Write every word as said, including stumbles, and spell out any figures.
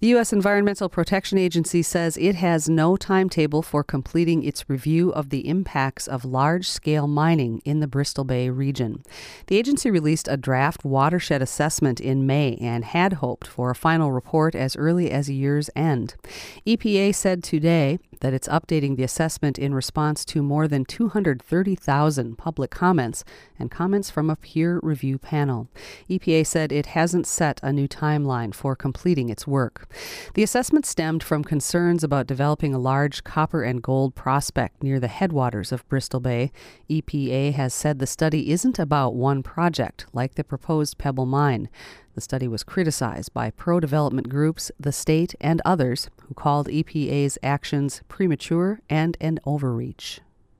The U S Environmental Protection Agency says it has no timetable for completing its review of the impacts of large-scale mining in the Bristol Bay region. The agency released a draft watershed assessment in May and had hoped for a final report as early as year's end. E P A said today that it's updating the assessment in response to more than two hundred thirty thousand public comments and comments from a peer review panel. E P A said it hasn't set a new timeline for completing its work. The assessment stemmed from concerns about developing a large copper and gold prospect near the headwaters of Bristol Bay. E P A has said the study isn't about one project, like the proposed Pebble Mine. The study was criticized by pro-development groups, the state, and others who called E P A's actions premature and an overreach.